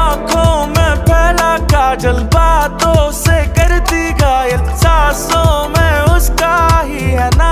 आंखों में फैला काजल, बातों से करती घायल, सांसों में उसका ही है ना